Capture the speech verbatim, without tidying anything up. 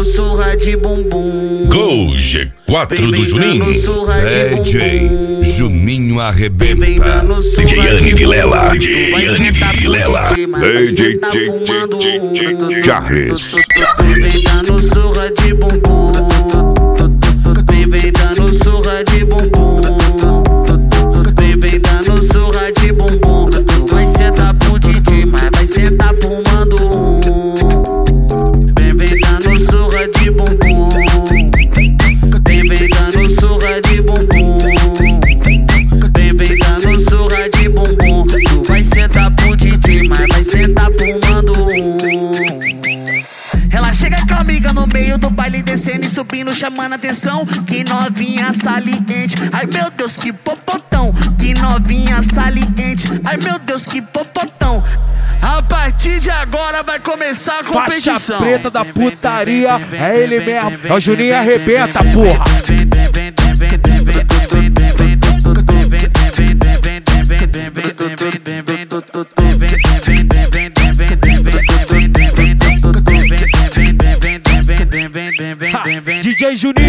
surra de bumbum. Gol G quatro do Juninho. D J Juninho arrebenta. D J Anne Vilela. D J Anne Vilela. D J Charles. Vem dando surra de bumbum. Vem vem dando surra de bumbum. Vem vem dando surra de bumbum. Tu vai sentar pro D J, mas vai sentar fumando um. Vem vem dando surra de bumbum. Vem vem dando surra de bumbum. Vem vem dando surra de bumbum. Tu vai sentar pro D J, mas vai sentar fumando um. Ela chega com a amiga no meio do baile, descendo e subindo, chamando atenção. Que novinha saliente, ai meu Deus, que popotão. Que novinha saliente, ai meu Deus, que popotão. A partir de agora vai começar a competição. Faixa preta da putaria, é ele mesmo, é o Juninho arrebenta, porra. D J Juninho